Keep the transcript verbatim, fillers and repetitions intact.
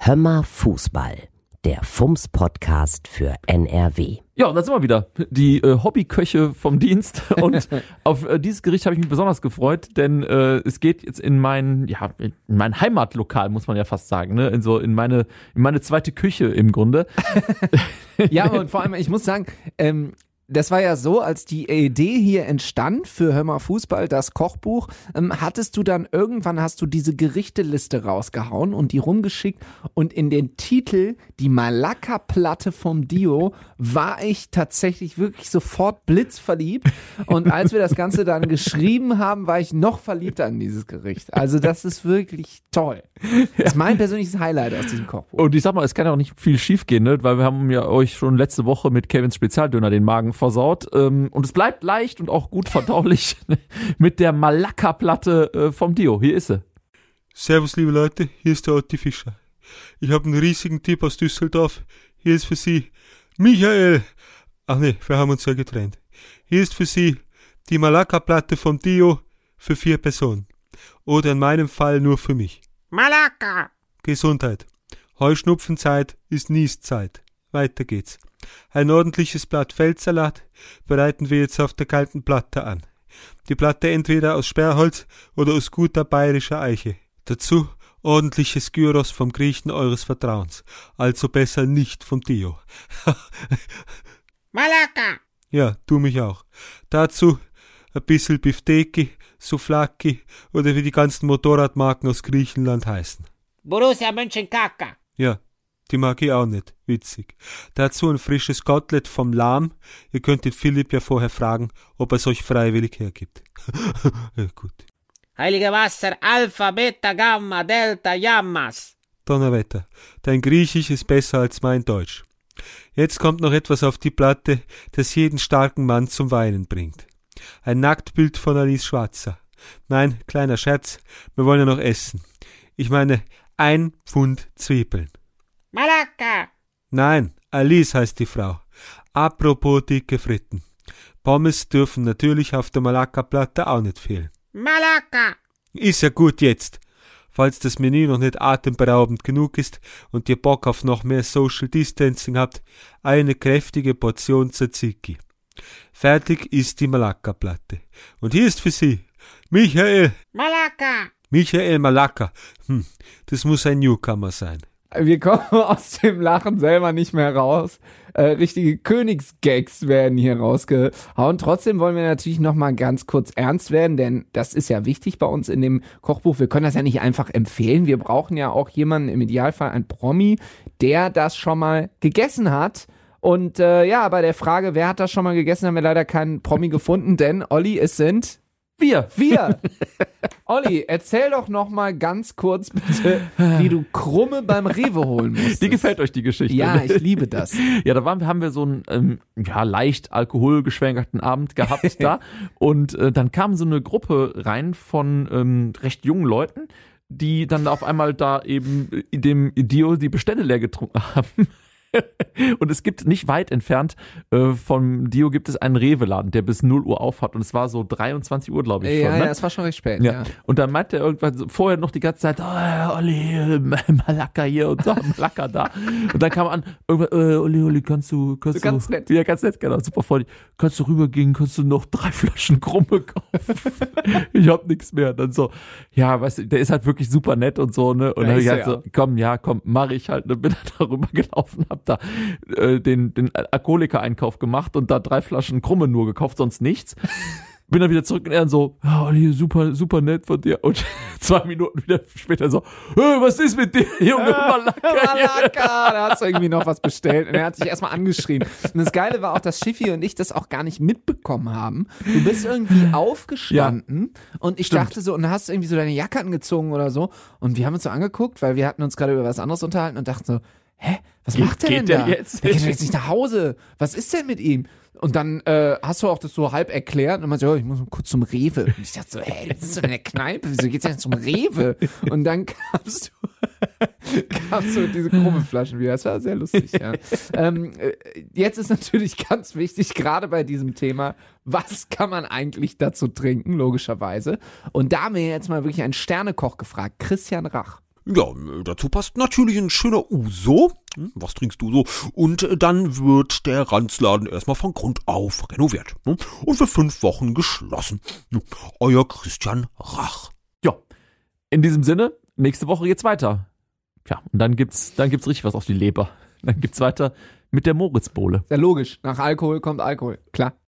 Hömmer Fußball, der F U M S-Podcast für N R W. Ja, und da sind wir wieder, die äh, Hobbyköche vom Dienst. Und auf äh, dieses Gericht habe ich mich besonders gefreut, denn äh, es geht jetzt in mein, ja, in mein Heimatlokal, muss man ja fast sagen, ne? In so in meine, in meine zweite Küche im Grunde. Ja, und vor allem, ich muss sagen, ähm, das war ja so, als die Idee hier entstand für Hör mal Fußball, das Kochbuch, ähm, hattest du dann irgendwann, hast du diese Gerichtesliste rausgehauen und die rumgeschickt und in den Titel, die Malakka-Platte vom Dio, war ich tatsächlich wirklich sofort blitzverliebt und als wir das Ganze dann geschrieben haben, war ich noch verliebter an dieses Gericht. Also das ist wirklich toll. Das ist mein persönliches Highlight aus diesem Kochbuch. Und ich sag mal, es kann ja auch nicht viel schief gehen, ne? Weil wir haben ja euch schon letzte Woche mit Kevins Spezialdöner den Magen versaut. Und es bleibt leicht und auch gut verdaulich mit der Malakka-Platte vom Dio. Hier ist sie. Servus, liebe Leute, hier ist der Otti Fischer. Ich habe einen riesigen Tipp aus Düsseldorf. Hier ist für Sie Michael. Ach nee, wir haben uns ja getrennt. Hier ist für Sie die Malakka-Platte vom Dio für vier Personen. Oder in meinem Fall nur für mich. Malakka! Gesundheit. Heuschnupfenzeit ist Nieszeit. Weiter geht's. Ein ordentliches Blatt Feldsalat bereiten wir jetzt auf der kalten Platte an. Die Platte entweder aus Sperrholz oder aus guter bayerischer Eiche. Dazu ordentliches Gyros vom Griechen eures Vertrauens. Also besser nicht vom Dio. Malakka! Ja, du mich auch. Dazu ein bisschen Bifteki, Souvlaki oder wie die ganzen Motorradmarken aus Griechenland heißen. Borussia Mönchengladbach. Ja, die mag ich auch nicht. Witzig. Dazu ein frisches Kotelett vom Lahm. Ihr könnt den Philipp ja vorher fragen, ob er es euch freiwillig hergibt. Ja, gut. Heilige Wasser, Alpha, Beta, Gamma, Delta, Yammas. Donnerwetter, dein Griechisch ist besser als mein Deutsch. Jetzt kommt noch etwas auf die Platte, das jeden starken Mann zum Weinen bringt. Ein Nacktbild von Alice Schwarzer. Nein, kleiner Scherz, wir wollen ja noch essen. Ich meine, ein Pfund Zwiebeln. Malakka! Nein, Alice heißt die Frau. Apropos dicke Fritten. Pommes dürfen natürlich auf der Malakka-Platte auch nicht fehlen. Malakka! Ist ja gut jetzt. Falls das Menü noch nicht atemberaubend genug ist und ihr Bock auf noch mehr Social Distancing habt, eine kräftige Portion Tzatziki. Fertig ist die Malakka-Platte. Und hier ist für Sie Michael. Malakka! Michael Malakka. Hm, das muss ein Newcomer sein. Wir kommen aus dem Lachen selber nicht mehr raus. Äh, richtige Königsgags werden hier rausgehauen. Trotzdem wollen wir natürlich noch mal ganz kurz ernst werden, denn das ist ja wichtig bei uns in dem Kochbuch. Wir können das ja nicht einfach empfehlen. Wir brauchen ja auch jemanden, im Idealfall ein Promi, der das schon mal gegessen hat. Und äh, ja, bei der Frage, wer hat das schon mal gegessen, haben wir leider keinen Promi gefunden, denn Olli, es sind Wir. wir. Olli, erzähl doch noch mal ganz kurz bitte, wie du Krumme beim Rewe holen musstest. Die gefällt euch die Geschichte? Ja, ich liebe das. Ja, da waren, haben wir so einen ähm, ja, leicht alkoholgeschwängerten Abend gehabt da und äh, dann kam so eine Gruppe rein von ähm, recht jungen Leuten, die dann auf einmal da eben in dem Dio die Bestände leer getrunken haben. Und es gibt nicht weit entfernt äh, vom Dio gibt es einen Rewe-Laden, der bis null Uhr auf hat und es war so dreiundzwanzig Uhr, glaube ich Ja, schon. Ne? ja, es war schon recht spät. Ja. Ja. Und dann meinte er irgendwann so, vorher noch die ganze Zeit, oh, Olli, äh, Malakka hier und so, Malakka da. Und dann kam er an, irgendwann, äh, Olli, Olli, kannst du, kannst So ganz du, nett. Ja, ganz nett, genau, super freundlich. Kannst du rübergehen, kannst du noch drei Flaschen Krumme kaufen? Ich hab nichts mehr. Dann so, ja, weißt du, der ist halt wirklich super nett und so, ne? Und Ja, dann hab ich ist halt er so, ja. komm, ja, komm, mach ich halt, ne? Bin dann darüber gelaufen, hab da äh, den, den Alkoholiker-Einkauf gemacht und da drei Flaschen Krumme nur gekauft, sonst nichts. Bin dann wieder zurück und er dann so, ja, Olli, super, super nett von dir. Und zwei Minuten wieder später so, hey, was ist mit dir, Junge, Malakka? Malakka, da hast du irgendwie noch was bestellt. Und er hat sich erstmal angeschrien. Und das Geile war auch, dass Schiffi und ich das auch gar nicht mitbekommen haben. Du bist irgendwie aufgestanden und ich Stimmt. dachte so, und hast irgendwie so deine Jacke angezogen oder so. Und wir haben uns so angeguckt, weil wir hatten uns gerade über was anderes unterhalten und dachten so, hä, was Geht- macht der geht denn der da? jetzt? Der geht doch jetzt nicht nach Hause. Was ist denn mit ihm? Und dann äh, hast du auch das so halb erklärt und man so, ja, ich muss mal kurz zum Rewe. Und ich dachte so, hä, das ist doch in der Kneipe, wieso geht's denn zum Rewe? Und dann kamst du, kamst du diese Krummelflaschen wieder. Das war sehr lustig, ja. ähm, äh, jetzt ist natürlich ganz wichtig, gerade bei diesem Thema, was kann man eigentlich dazu trinken, logischerweise. Und da haben wir jetzt mal wirklich einen Sternekoch gefragt, Christian Rach. Ja, dazu passt natürlich ein schöner Uso. Hm, Was trinkst du so? Und dann wird der Ranzladen erstmal von Grund auf renoviert. hm, Und für fünf Wochen geschlossen. Hm, Euer Christian Rach. Ja, in diesem Sinne, nächste Woche geht's weiter. Ja, und dann gibt's, dann gibt's richtig was auf die Leber. Dann gibt's weiter mit der Moritzbowle. Sehr logisch. Nach Alkohol kommt Alkohol. Klar.